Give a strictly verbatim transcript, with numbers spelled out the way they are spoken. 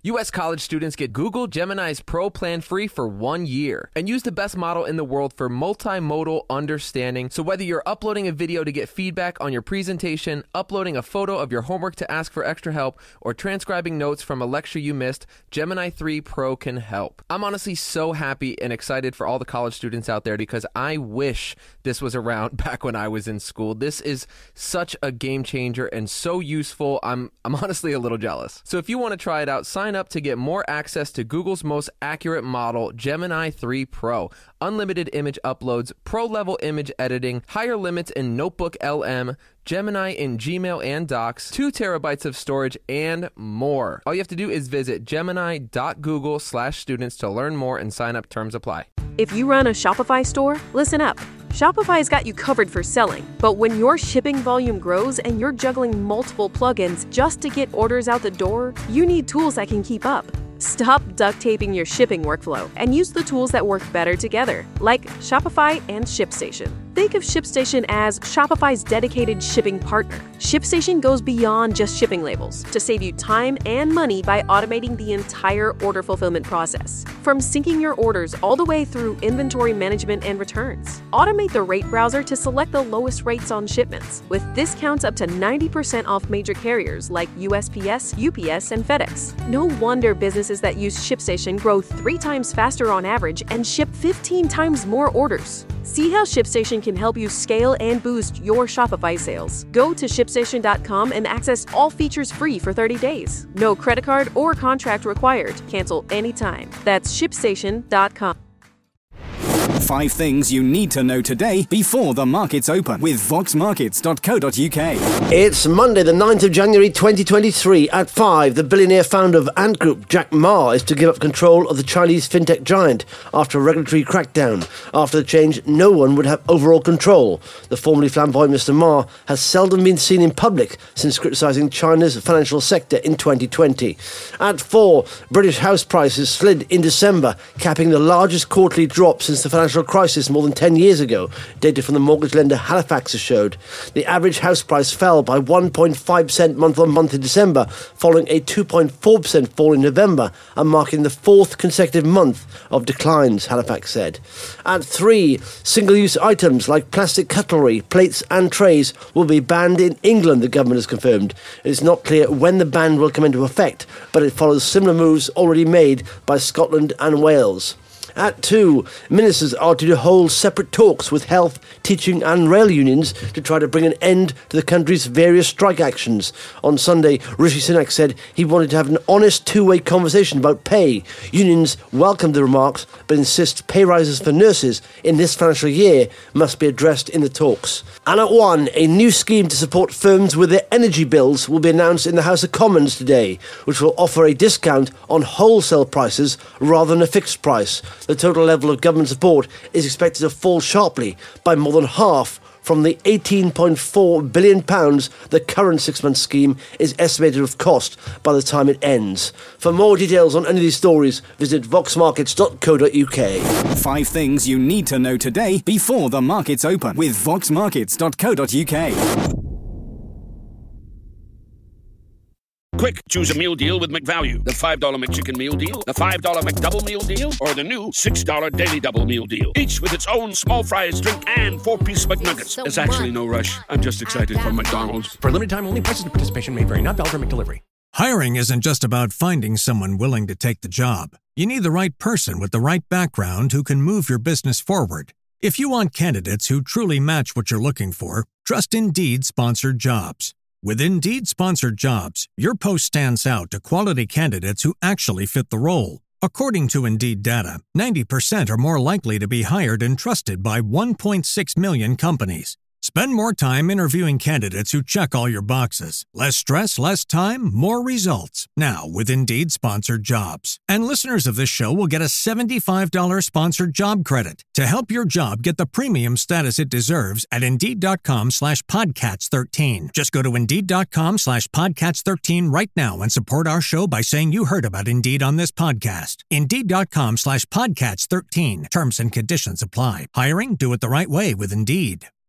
U S college students get Google Gemini's Pro plan free for one year and use the best model in the world for multimodal understanding. So whether you're uploading a video to get feedback on your presentation, uploading a photo of your homework to ask for extra help, or transcribing notes from a lecture you missed, Gemini three Pro can help. I'm honestly so happy and excited for all the college students out there because I wish this was around back when I was in school. This is such a game changer and so useful. I'm I'm honestly a little jealous. So if you want to try it out, sign up to get more access to Google's most accurate model, Gemini three Pro. Unlimited image uploads, pro-level image editing, higher limits in Notebook L M, Gemini in Gmail and Docs, two terabytes of storage, and more. All you have to do is visit gemini.google slash students to learn more and sign up. Terms apply. If you run a Shopify store, listen up. Shopify's got you covered for selling. But when your shipping volume grows and you're juggling multiple plugins just to get orders out the door, you need tools that can keep up. Stop duct taping your shipping workflow and use the tools that work better together, like Shopify and ShipStation. Think of ShipStation as Shopify's dedicated shipping partner. ShipStation goes beyond just shipping labels to save you time and money by automating the entire order fulfillment process. From syncing your orders all the way through inventory management and returns. Automate the rate browser to select the lowest rates on shipments, with discounts up to ninety percent off major carriers like U S P S, U P S, and FedEx. No wonder businesses that use ShipStation grow three times faster on average and ship fifteen times more orders. See how ShipStation can help you scale and boost your Shopify sales. Go to ship station dot com and access all features free for thirty days. No credit card or contract required. Cancel anytime. That's ship station dot com. Five things you need to know today before the markets open with vox markets dot co dot uk. It's Monday, the ninth of January twenty twenty-three. At five, the billionaire founder of Ant Group, Jack Ma, is to give up control of the Chinese fintech giant after a regulatory crackdown. After the change, no one would have overall control. The formerly flamboyant Mister Ma has seldom been seen in public since criticising China's financial sector in twenty twenty. At four, British house prices slid in December, capping the largest quarterly drop since the financial crisis more than ten years ago. Data from the mortgage lender Halifax has showed. The average house price fell by one point five percent month on month in December, following a two point four percent fall in November and marking the fourth consecutive month of declines, Halifax said. At three, single-use items like plastic cutlery, plates and trays will be banned in England, the government has confirmed. It is not clear when the ban will come into effect, but it follows similar moves already made by Scotland and Wales. At two, ministers are to hold separate talks with health, teaching and rail unions to try to bring an end to the country's various strike actions. On Sunday, Rishi Sunak said he wanted to have an honest two-way conversation about pay. Unions welcomed the remarks, but insist pay rises for nurses in this financial year must be addressed in the talks. And at one, a new scheme to support firms with their energy bills will be announced in the House of Commons today, which will offer a discount on wholesale prices rather than a fixed price. The total level of government support is expected to fall sharply by more than half from the eighteen point four billion pounds the current six-month scheme is estimated to have cost by the time it ends. For more details on any of these stories, visit vox markets dot co dot uk. Five things you need to know today before the markets open with vox markets dot co dot uk. Quick, choose a meal deal with McValue. The five dollar McChicken meal deal, the five dollar McDouble meal deal, or the new six dollar Daily Double meal deal. Each with its own small fries, drink, and four-piece McNuggets. There's actually no rush. I'm just excited for McDonald's. For limited time only, prices and participation may vary. Not valid for McDelivery. Hiring isn't just about finding someone willing to take the job. You need the right person with the right background who can move your business forward. If you want candidates who truly match what you're looking for, trust Indeed Sponsored Jobs. With Indeed Sponsored Jobs, your post stands out to quality candidates who actually fit the role. According to Indeed data, ninety percent are more likely to be hired and trusted by one point six million companies. Spend more time interviewing candidates who check all your boxes. Less stress, less time, more results. Now with Indeed Sponsored Jobs. And listeners of this show will get a seventy-five dollars sponsored job credit to help your job get the premium status it deserves at Indeed.com slash Podcats 13. Just go to Indeed.com slash Podcats 13 right now and support our show by saying you heard about Indeed on this podcast. Indeed.com slash Podcats 13. Terms and conditions apply. Hiring? Do it the right way with Indeed.